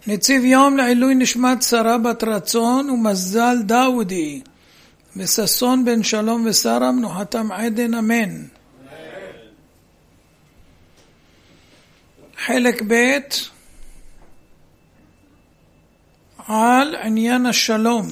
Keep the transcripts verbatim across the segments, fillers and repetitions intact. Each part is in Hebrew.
נציב יום לעילוי נשמת שרה בת רצון ומזל דאודי וששון בן שלום ושרה מנוחתם עדן אמן. חלק ב' על עניין השלום.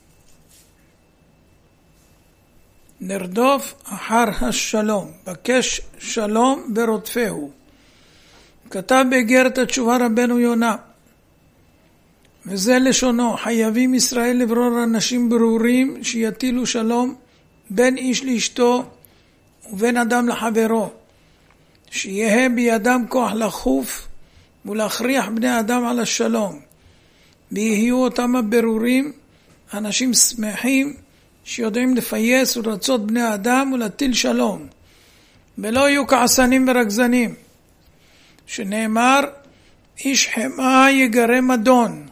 נרדוף אחר השלום, בקש שלום ברודפהו. כתב באיגרת התשובה רבנו יונה, וזה לשונו: חייבים ישראל לברור אנשים ברורים שיטילו שלום בין איש לאשתו ובין אדם לחברו, שיהיה בידם כוח לחוף ולהכריח בני אדם על השלום, ויהיו אותם הברורים אנשים שמחים שיודעים לפייס ורצות בני אדם ולהטיל שלום, ולא יהיו כעסנים ורגזנים, שנאמר איש חמה יגרה מדון,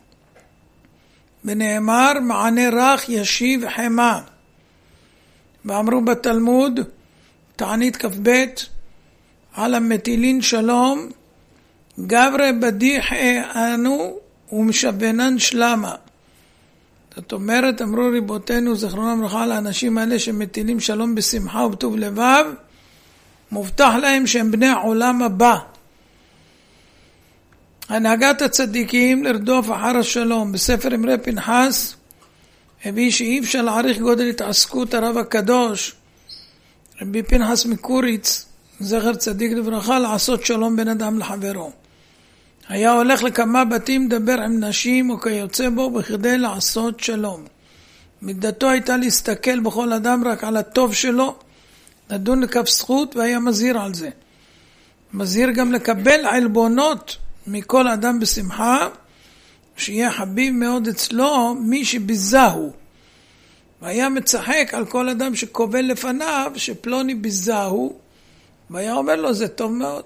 ונאמר מענה רך ישיב חמה. ואמרו בתלמוד תענית כ"ב על המטילין שלום גברי בדיח אנו ומשבנן שלמה. זאת אומרת, אמרו ריבותינו זכרונם לברכה על האנשים האלה שמטילים שלום בשמחה ובטוב לבב, מובטח להם שהם בני העולם הבא. הנהגת הצדיקים לרדוף אחר השלום. בספר אמרי פנחס הביא שאי אפשר להעריך גודל התעסקות הרב הקדוש רבי פנחס מקוריץ זכר צדיק לברכה לעשות שלום בין אדם לחברו. היה הולך לכמה בתים לדבר עם נשים או כיוצא בו בכדי לעשות שלום. מידתו הייתה להסתכל בכל אדם רק על הטוב שלו, לדון לכף זכות, והיה מזהיר על זה. מזהיר גם לקבל עלבונות מכל אדם בשמחה, שיהיה חביב מאוד אצלו מי שביזהו. והיה מצחק על כל אדם שקובל לפניו שפלוני ביזהו, והיה אומר לו זה טוב מאוד.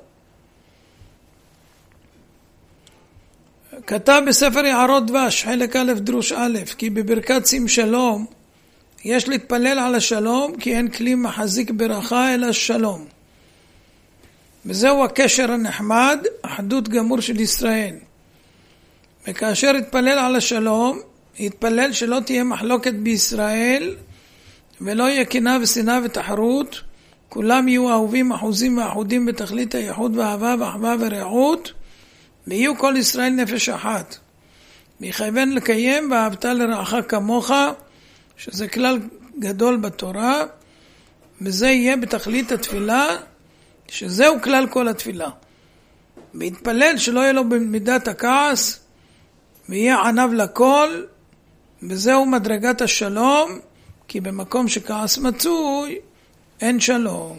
כתב בספר יערות דבש חלק א' דרוש א', כי בברכת שים שלום יש להתפלל על השלום, כי אין כלי מחזיק ברכה אלא שלום. וזהו הקשר הנחמד, אחדות גמור של ישראל. וכאשר יתפלל על השלום, יתפלל שלא תהיה מחלוקת בישראל, ולא יהיה קנאה ושנאה ותחרות, כולם יהיו אהובים, אחוזים ואחודים בתכלית הייחוד והאהבה ואחווה ורעות, ויהיו כל ישראל נפש אחת. ויחייבן לקיים ואהבת לרעך כמוך, שזה כלל גדול בתורה, וזה יהיה בתכלית התפילה, שזהו כלל כל התפילה. ויתפלל שלא יהיה לו במידת הכעס, ויהיה ענב לכל, וזהו מדרגת השלום, כי במקום שכעס מצוי, אין שלום.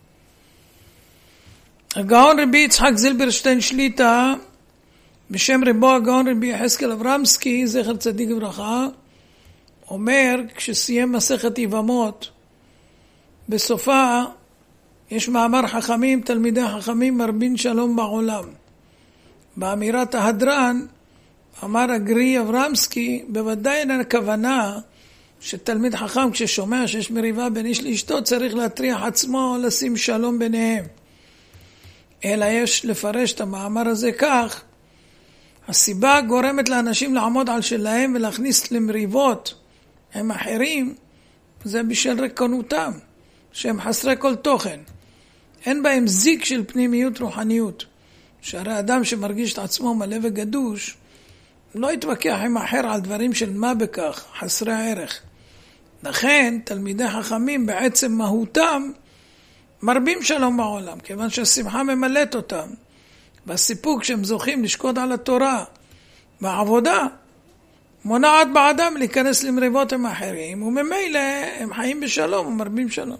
הגאון רבי יצחק זילברשטיין שליטה, בשם רבו הגאון רבי יחזקאל אברמסקי, זכר צדיק לברכה, אומר, כשסיים מסכת יבמות, בסופה יש מאמר חכמים, תלמידי חכמים מרבין שלום בעולם. באמירת ההדרן, אמר הגרי אברמסקי, בוודאי אין הכוונה שתלמיד חכם כששומע שיש מריבה בין איש לאשתו צריך להטריח עצמו לשים שלום ביניהם. אלא יש לפרש את המאמר הזה כך, הסיבה גורמת לאנשים לעמוד על שלהם ולהכניס למריבות עם אחרים, זה בשל ריקנותם, שהם חסרי כל תוכן. אין בהם זיק של פנימיות רוחניות. שהרי אדם שמרגיש את עצמו מלא וגדוש, לא יתווכח עם אחר על דברים של מה בכך, חסרי הערך. לכן, תלמידי חכמים בעצם מהותם, מרבים שלום בעולם, כיוון שהשמחה ממלאת אותם. והסיפוק שהם זוכים לשקוד על התורה והעבודה, מונעת באדם להיכנס למריבות עם אחרים, וממילא הם חיים בשלום ומרבים שלום.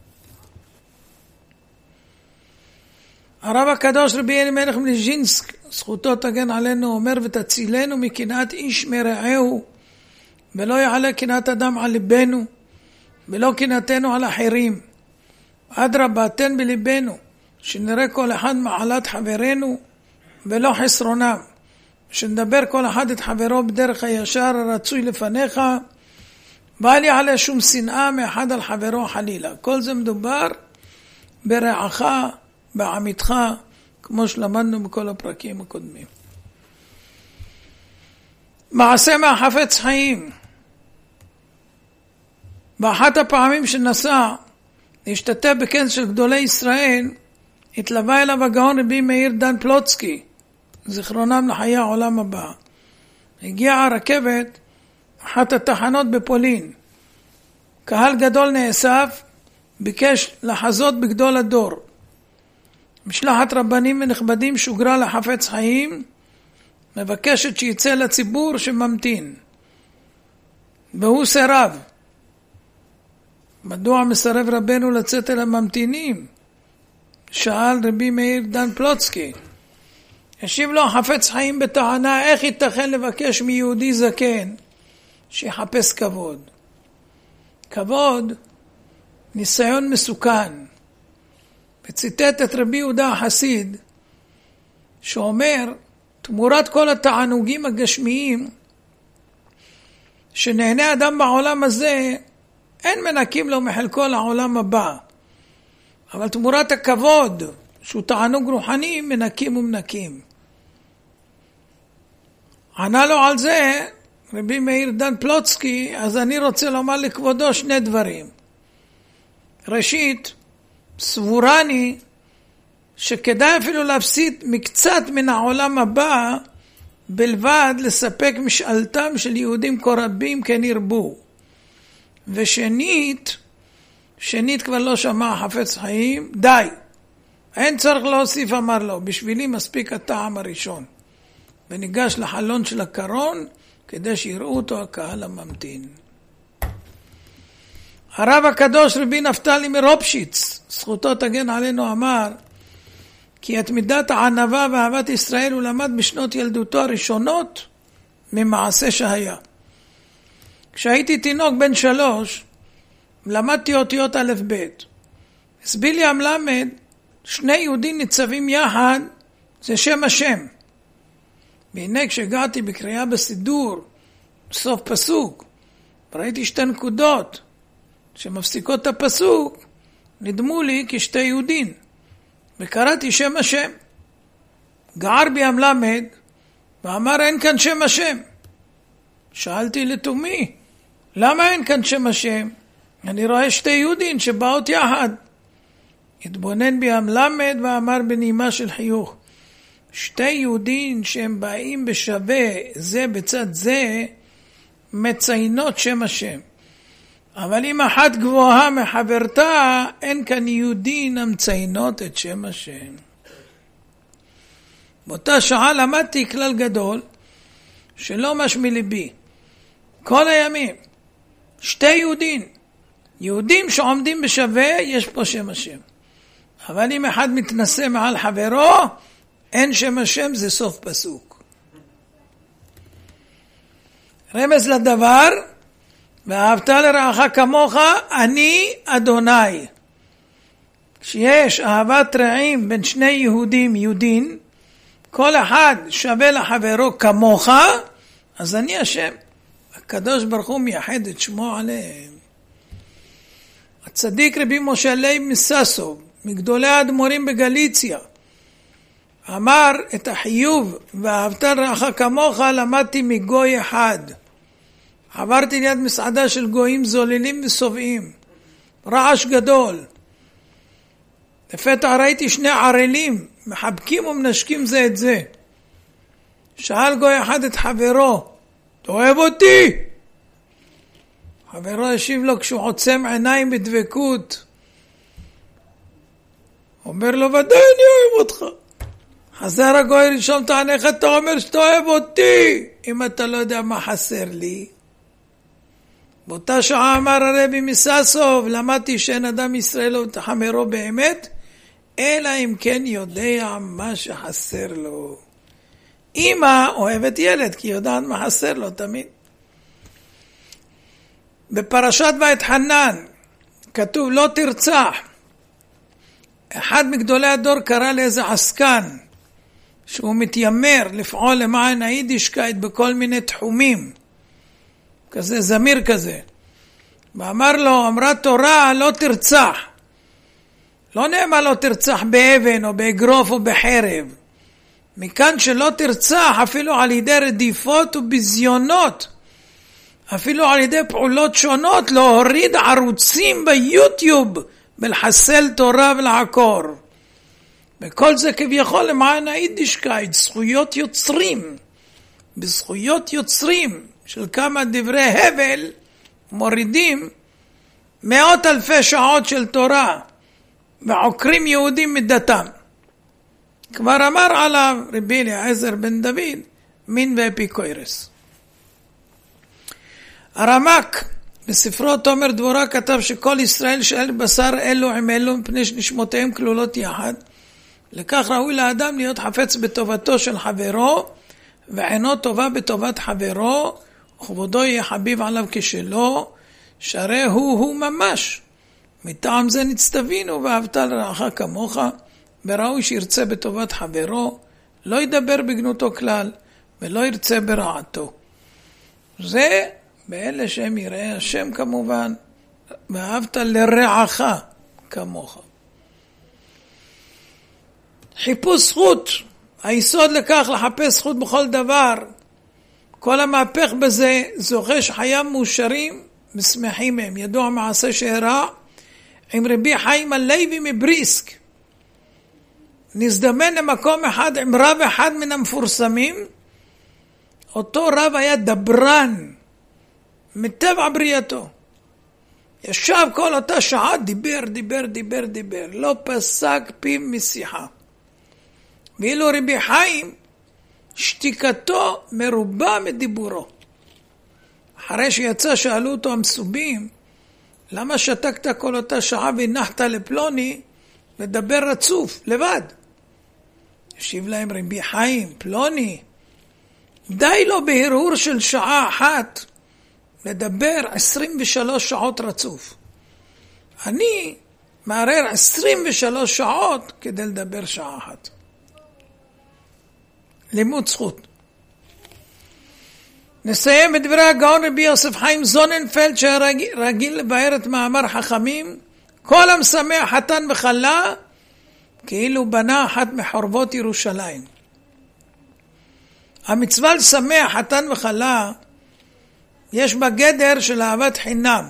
הרב הקדוש רבי אלימלך מליז'ינסק, זכותו תגן עלינו, אומר ותצילנו מקנאת איש מרעהו, ולא יעלה קנאת אדם על ליבנו, ולא קנאתנו על אחרים. אדרבה, תן בליבנו, שנראה כל אחד מעלת חברנו, ולא חסרונם. שנדבר כל אחד את חברו בדרך הישר הרצוי לפניך, ואל יעלה שום שנאה מאחד על חברו חלילה. כל זה מדובר ברעך, בעמיתך, כמו שלמדנו בכל הפרקים הקודמים. מעשה מהחפץ חיים. באחת הפעמים שנסע להשתתף בכנס של גדולי ישראל, התלווה אליו הגאון רבי מאיר דן פלוצקי, זיכרונם לחיי העולם הבא. הגיעה הרכבת, אחת התחנות בפולין. קהל גדול נאסף, ביקש לחזות בגדול הדור. משלחת רבנים ונכבדים שוגרה לחפץ חיים, מבקשת שיצא לציבור שממתין. והוא סירב. מדוע מסרב רבנו לצאת אל הממתינים? שאל רבי מאיר דן פלוצקי. השיב לו חפץ חיים בטענה, איך ייתכן לבקש מיהודי זקן שיחפש כבוד? כבוד, ניסיון מסוכן. וציטט את רבי יהודה החסיד, שאומר, תמורת כל התענוגים הגשמיים, שנהנה אדם בעולם הזה, אין מנקים לו מחלקו לעולם הבא. אבל תמורת הכבוד, שהוא תענוג רוחני, מנקים ומנקים. ענה לו על זה, רבי מאיר דן פלוצקי, אז אני רוצה לומר לכבודו שני דברים. ראשית, סבורני שכדאי אפילו להפסיד מקצת מן העולם הבא, בלבד לספק משאלתם של יהודים כה רבים כן ירבו. ושנית, שנית כבר לא שמע חפץ חיים, די. אין צריך להוסיף, אמר לו, בשבילי מספיק הטעם הראשון. וניגש לחלון של הקרון, כדי שיראו אותו הקהל הממתין. הרב הקדוש רבי נפתלי מרופשיץ, זכותו תגן עלינו, אמר, כי את מידת הענווה ואהבת ישראל הוא למד בשנות ילדותו הראשונות ממעשה שהיה. כשהייתי תינוק בן שלוש, למדתי אותיות א' ב'. הסביר לי המלמד, שני יהודים ניצבים יחד, זה שם השם. והנה כשהגעתי בקריאה בסידור, סוף פסוק, ראיתי שתי נקודות, שמפסיקות את הפסוק, נדמו לי כשתי יהודים. וקראתי שם השם. גער בי המלמד, ואמר אין כאן שם השם. שאלתי לתומי, למה אין כאן שם השם? אני רואה שתי יהודים שבאות יחד. התבונן בי המלמד ואמר בנעימה של חיוך, שתי יהודים שהם באים בשווה זה בצד זה, מציינות שם השם. אבל אם אחת גבוהה מחברתה, אין כאן יהודים המציינות את שם השם. באותה שעה למדתי כלל גדול, שלא משמי ליבי. כל הימים, שתי יהודים, יהודים שעומדים בשווה, יש פה שם השם. אבל אם אחד מתנשא מעל חברו, אין שם השם, זה סוף פסוק. רמז לדבר, ואהבת לרעך כמוך, אני אדוני. כשיש אהבת רעים בין שני יהודים, יהודין, כל אחד שווה לחברו כמוך, אז אני השם. הקדוש ברוך הוא מייחד את שמו עליהם. הצדיק רבי משה לייב מססוב, מגדולי האדמו"רים בגליציה, אמר את החיוב ואהבת לרעך כמוך למדתי מגוי אחד. עברתי ליד מסעדה של גויים זוללים וסובעים, רעש גדול. לפתע ראיתי שני ערלים מחבקים ומנשקים זה את זה. שאל גוי אחד את חברו, אתה אוהב אותי? חברו השיב לו כשהוא עוצם עיניים בדבקות, אומר לו, ודאי אני אוהב אותך. חזר הגוי ראשון, תענה איך אתה אומר שאתה אוהב אותי, אם אתה לא יודע מה חסר לי. באותה שעה אמר הרבי מססוב, למדתי שאין אדם ישראל או תחמרו באמת, אלא אם כן יודע מה שחסר לו. אמא אוהבת ילד, כי יודעת מה חסר לו תמיד. בפרשת ואתחנן, כתוב לא תרצח. אחד מגדולי הדור קרא לאיזה עסקן, שהוא מתיימר לפעול למען היידישקייט בכל מיני תחומים, כזה זמיר כזה, ואמר לו, אמרה תורה לא תרצח. לא נאמר לא תרצח באבן או באגרוף או בחרב, מכאן שלא תרצח אפילו על ידי רדיפות ובזיונות, אפילו על ידי פעולות שונות, להוריד ערוצים ביוטיוב ולחסל תורה ולעקור. וכל זה כביכול למען היידישקייט, זכויות יוצרים. בזכויות יוצרים של כמה דברי הבל מורידים מאות אלפי שעות של תורה ועוקרים יהודים מדתם. כבר אמר עליו רבי אליעזר בן דוד, מין ואפיקוירס. הרמק בספרו תומר דבורה כתב שכל ישראל שאל בשר אלו עם אלו מפני שנשמותיהם כלולות יחד. לכך ראוי לאדם להיות חפץ בטובתו של חברו, ועינו טובה בטובת חברו, וכבודו יהיה חביב עליו כשלו, שהרי הוא הוא ממש. מטעם זה נצטווינו ואהבת לרעך כמוך, וראוי שירצה בטובת חברו, לא ידבר בגנותו כלל, ולא ירצה ברעתו. זה באלה שהם יראי השם כמובן, ואהבת לרעך כמוך. חיפוש זכות, היסוד לכך לחפש זכות בכל דבר. כל המהפך בזה זוכה שחייו מאושרים ושמחים מהם. ידוע מעשה שהרע עם רבי חיים הלוי מבריסק. נזדמן למקום אחד עם רב אחד מן המפורסמים. אותו רב היה דברן מטבע בריאתו. ישב כל אותה שעה, דיבר, דיבר, דיבר, דיבר. לא פסק פיו משיחה. ואילו רבי חיים, שתיקתו מרובה מדיבורו. אחרי שיצא שאלו אותו המסובים, למה שתקת כל אותה שעה והנחת לפלוני לדבר רצוף, לבד? ישיב להם רבי חיים, פלוני, די לו בהרהור של שעה אחת לדבר עשרים ושלוש שעות רצוף. אני מערער עשרים ושלוש שעות כדי לדבר שעה אחת. לימוד זכות. נסיים את דברי הגאון רבי יוסף חיים זוננפלד, שרגיל לבאר את מאמר חכמים, כל המשמח חתן וכלה כאילו בנה אחת מחורבות ירושלים. המצווה לשמח חתן וכלה יש בה גדר של אהבת חינם,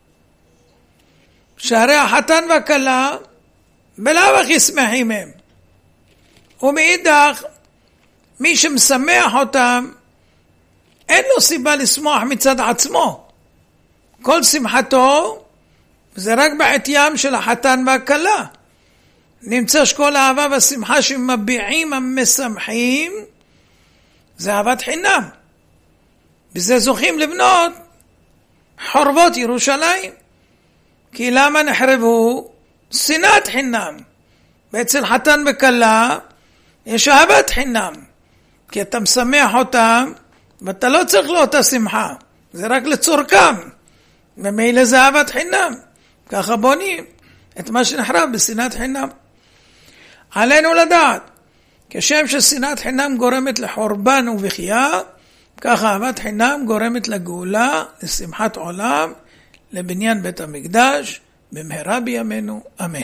שהרי החתן והכלה בלאו הכי שמחים הם, ומאידך מי שמשמח אותם אין לו סיבה לשמוח מצד עצמו. כל שמחתו זה רק בעטיים של החתן והכלה. נמצא שכל האהבה והשמחה שמביעים המשמחים זה אהבת חינם. בזה זוכים לבנות חורבות ירושלים. כי למה נחרבו? שנאת חינם. ואצל חתן וכלה יש אהבת חינם. כי אתה משמח אותם ואתה לא צריך לו אותה שמחה. זה רק לצורכם. ומילא זה אהבת חינם. ככה בונים את מה שנחרב בשנאת חינם. עלינו לדעת, כשם ששנאת חינם גורמת לחורבן ובכייה, ככה אהבת חינם גורמת לגאולה, לשמחת עולם, לבניין בית המקדש, במהרה בימינו, אמן.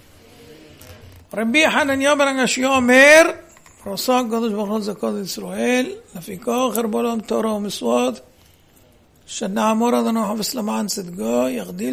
רבי חנניה בן עקשיא אומר, רוסו הקדוש ברוך הוא זכות ישראל, לפיכך חרבו להם תורה ומצוות, שנעמור אדונו חפץ למען צדקו, יגדיל